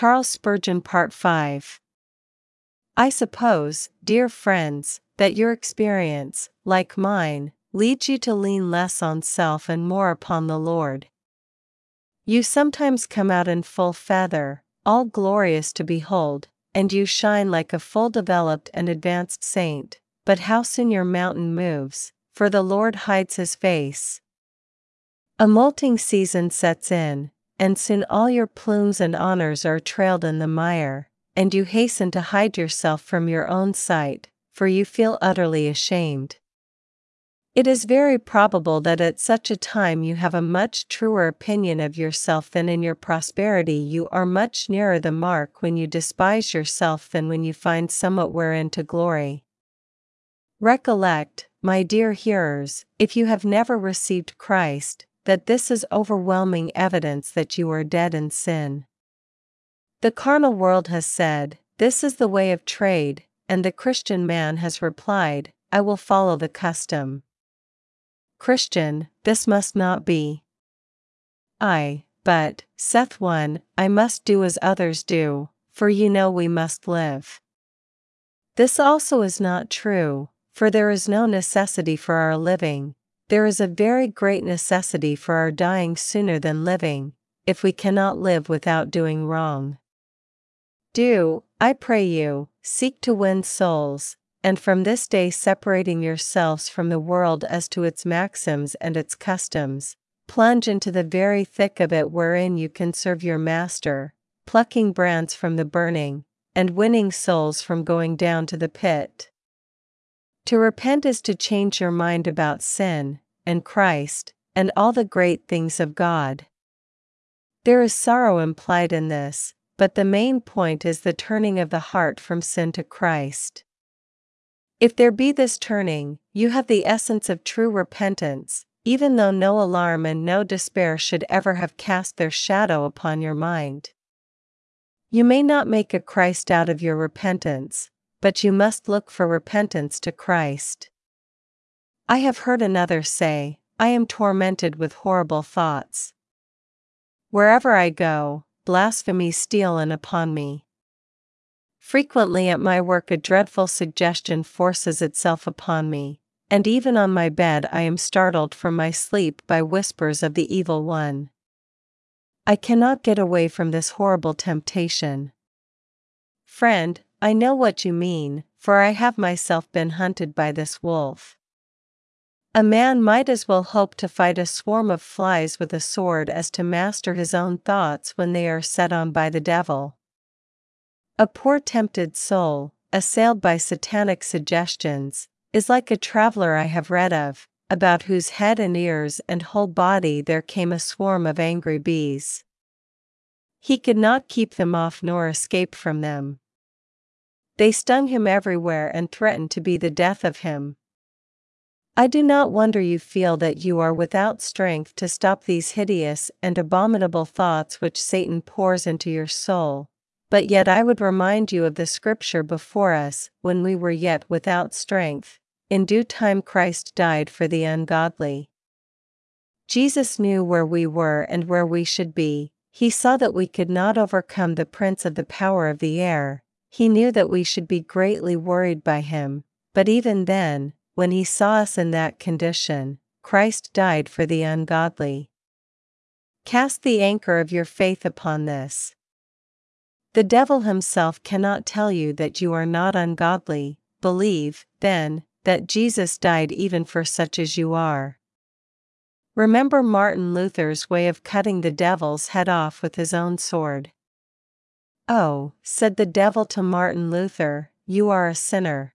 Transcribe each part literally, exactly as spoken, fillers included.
Charles Spurgeon Part five. I suppose, dear friends, that your experience, like mine, leads you to lean less on self and more upon the Lord. You sometimes come out in full feather, all glorious to behold, and you shine like a full developed and advanced saint, but how soon your mountain moves, for the Lord hides his face. A molting season sets in, and soon all your plumes and honors are trailed in the mire, and you hasten to hide yourself from your own sight, for you feel utterly ashamed. It is very probable that at such a time you have a much truer opinion of yourself than in your prosperity. You are much nearer the mark when you despise yourself than when you find somewhat wherein to glory. Recollect, my dear hearers, if you have never received Christ, that this is overwhelming evidence that you are dead in sin. The carnal world has said, "This is the way of trade," and the Christian man has replied, "I will follow the custom." Christian, this must not be. I, but, saith one, I must do as others do, for you know we must live. This also is not true, for there is no necessity for our living. There is a very great necessity for our dying sooner than living, if we cannot live without doing wrong. Do, I pray you, seek to win souls, and from this day separating yourselves from the world as to its maxims and its customs, plunge into the very thick of it wherein you can serve your Master, plucking brands from the burning, and winning souls from going down to the pit. To repent is to change your mind about sin, and Christ, and all the great things of God. There is sorrow implied in this, but the main point is the turning of the heart from sin to Christ. If there be this turning, you have the essence of true repentance, even though no alarm and no despair should ever have cast their shadow upon your mind. You may not make a Christ out of your repentance, but you must look for repentance to Christ. I have heard another say, I am tormented with horrible thoughts. Wherever I go, blasphemies steal in upon me. Frequently at my work a dreadful suggestion forces itself upon me, and even on my bed I am startled from my sleep by whispers of the evil one. I cannot get away from this horrible temptation. Friend, I know what you mean, for I have myself been hunted by this wolf. A man might as well hope to fight a swarm of flies with a sword as to master his own thoughts when they are set on by the devil. A poor tempted soul, assailed by satanic suggestions, is like a traveler I have read of, about whose head and ears and whole body there came a swarm of angry bees. He could not keep them off nor escape from them. They stung him everywhere and threatened to be the death of him. I do not wonder you feel that you are without strength to stop these hideous and abominable thoughts which Satan pours into your soul. But yet I would remind you of the scripture before us, when we were yet without strength, in due time Christ died for the ungodly. Jesus knew where we were and where we should be. He saw that we could not overcome the prince of the power of the air. He knew that we should be greatly worried by him, but even then, when he saw us in that condition, Christ died for the ungodly. Cast the anchor of your faith upon this. The devil himself cannot tell you that you are not ungodly. Believe, then, that Jesus died even for such as you are. Remember Martin Luther's way of cutting the devil's head off with his own sword. "Oh," said the devil to Martin Luther, "you are a sinner."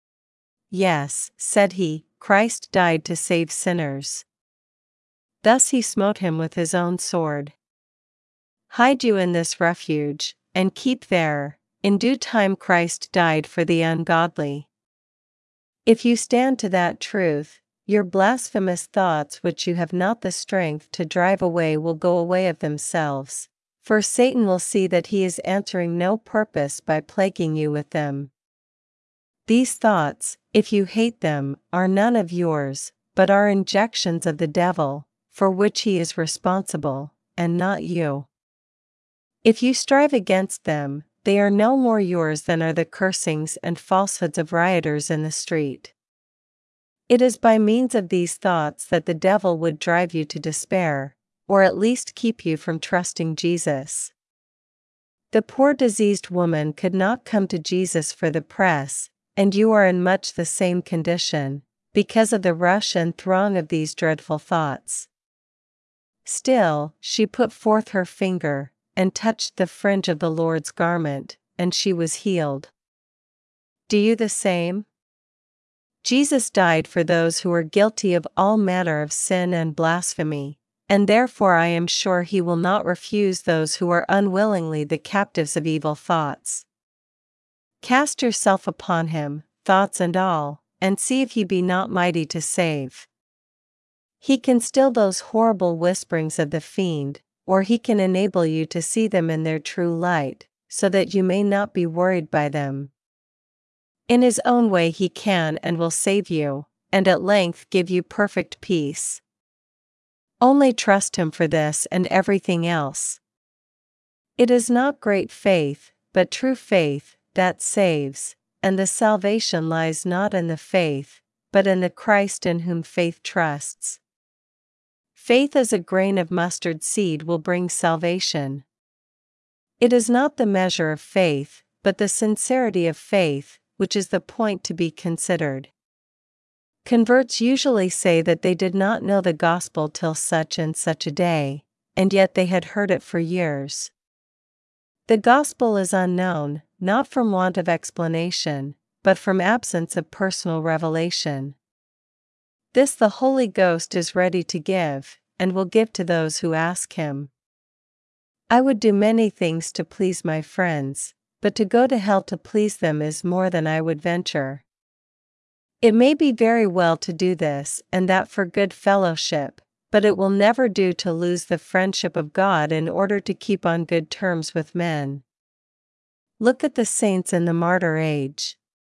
"Yes," said he, "Christ died to save sinners." Thus he smote him with his own sword. Hide you in this refuge, and keep there. In due time Christ died for the ungodly. If you stand to that truth, your blasphemous thoughts which you have not the strength to drive away will go away of themselves, for Satan will see that he is answering no purpose by plaguing you with them. These thoughts, if you hate them, are none of yours, but are injections of the devil, for which he is responsible, and not you. If you strive against them, they are no more yours than are the cursings and falsehoods of rioters in the street. It is by means of these thoughts that the devil would drive you to despair, or at least keep you from trusting Jesus. The poor diseased woman could not come to Jesus for the press, and you are in much the same condition, because of the rush and throng of these dreadful thoughts. Still, she put forth her finger, and touched the fringe of the Lord's garment, and she was healed. Do you the same? Jesus died for those who are guilty of all manner of sin and blasphemy, and therefore I am sure he will not refuse those who are unwillingly the captives of evil thoughts. Cast yourself upon him, thoughts and all, and see if he be not mighty to save. He can still those horrible whisperings of the fiend, or he can enable you to see them in their true light, so that you may not be worried by them. In his own way he can and will save you, and at length give you perfect peace. Only trust him for this and everything else. It is not great faith, but true faith, that saves, and the salvation lies not in the faith, but in the Christ in whom faith trusts. Faith as a grain of mustard seed will bring salvation. It is not the measure of faith, but the sincerity of faith, which is the point to be considered. Converts usually say that they did not know the gospel till such and such a day, and yet they had heard it for years. The gospel is unknown, not from want of explanation, but from absence of personal revelation. This the Holy Ghost is ready to give, and will give to those who ask him. I would do many things to please my friends, but to go to hell to please them is more than I would venture. It may be very well to do this and that for good fellowship, but it will never do to lose the friendship of God in order to keep on good terms with men. Look at the saints in the martyr age.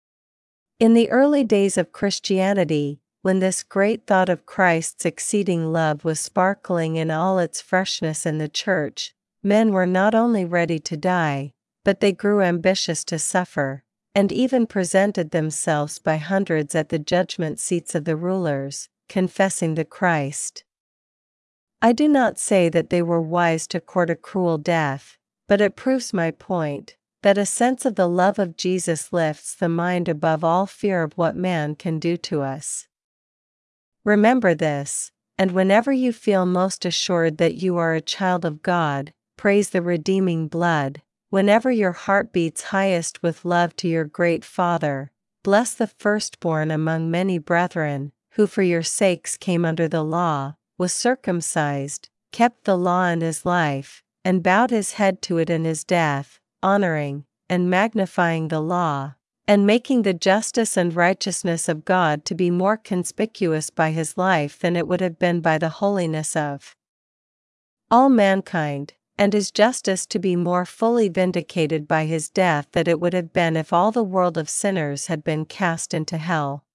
In the early days of Christianity, when this great thought of Christ's exceeding love was sparkling in all its freshness in the church, men were not only ready to die, but they grew ambitious to suffer, and even presented themselves by hundreds at the judgment seats of the rulers, confessing the Christ. I do not say that they were wise to court a cruel death, but it proves my point, that a sense of the love of Jesus lifts the mind above all fear of what man can do to us. Remember this, and whenever you feel most assured that you are a child of God, praise the redeeming blood. Whenever your heart beats highest with love to your great Father, bless the firstborn among many brethren, who for your sakes came under the law, was circumcised, kept the law in his life, and bowed his head to it in his death, honoring and magnifying the law, and making the justice and righteousness of God to be more conspicuous by his life than it would have been by the holiness of all mankind, and his justice to be more fully vindicated by his death than it would have been if all the world of sinners had been cast into hell.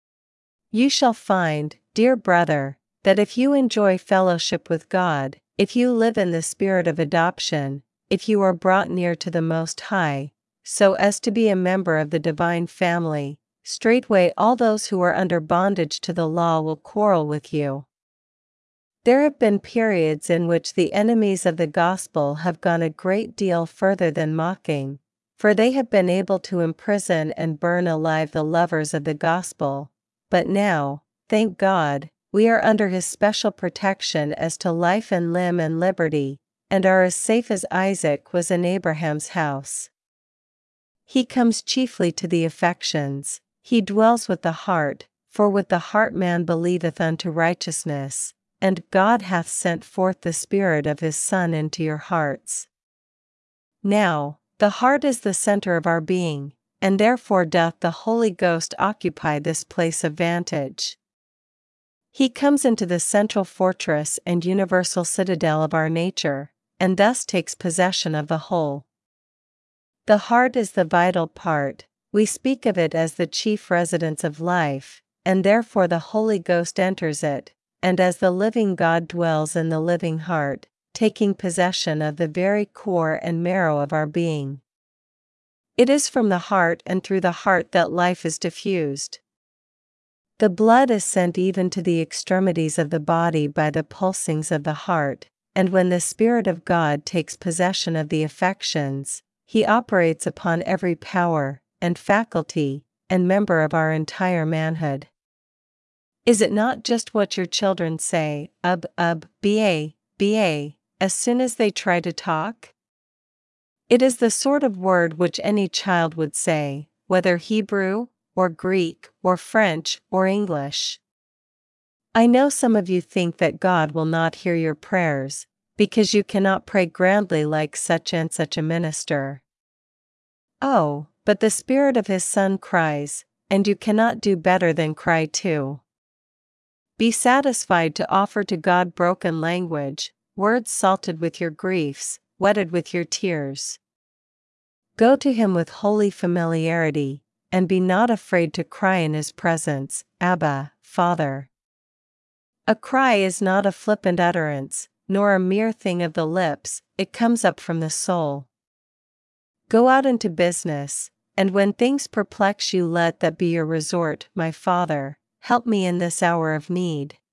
You shall find, dear brother, that if you enjoy fellowship with God, if you live in the spirit of adoption, if you are brought near to the Most High, so as to be a member of the divine family, straightway all those who are under bondage to the law will quarrel with you. There have been periods in which the enemies of the gospel have gone a great deal further than mocking, for they have been able to imprison and burn alive the lovers of the gospel, but now, thank God, we are under his special protection as to life and limb and liberty, and are as safe as Isaac was in Abraham's house. He comes chiefly to the affections, he dwells with the heart, for with the heart man believeth unto righteousness, and God hath sent forth the Spirit of his Son into your hearts. Now, the heart is the center of our being, and therefore doth the Holy Ghost occupy this place of vantage. He comes into the central fortress and universal citadel of our nature, and thus takes possession of the whole. The heart is the vital part, we speak of it as the chief residence of life, and therefore the Holy Ghost enters it, and as the living God dwells in the living heart, taking possession of the very core and marrow of our being. It is from the heart and through the heart that life is diffused. The blood is sent even to the extremities of the body by the pulsings of the heart, and when the Spirit of God takes possession of the affections, He operates upon every power, and faculty, and member of our entire manhood. Is it not just what your children say, ub, ub, ba, ba, as soon as they try to talk? It is the sort of word which any child would say, whether Hebrew, or Greek, or French, or English. I know some of you think that God will not hear your prayers, because you cannot pray grandly like such and such a minister. Oh, but the Spirit of His Son cries, and you cannot do better than cry too. Be satisfied to offer to God broken language, words salted with your griefs, wetted with your tears. Go to Him with holy familiarity, and be not afraid to cry in His presence, Abba, Father. A cry is not a flippant utterance, nor a mere thing of the lips, it comes up from the soul. Go out into business, and when things perplex you let that be your resort, my Father, help me in this hour of need.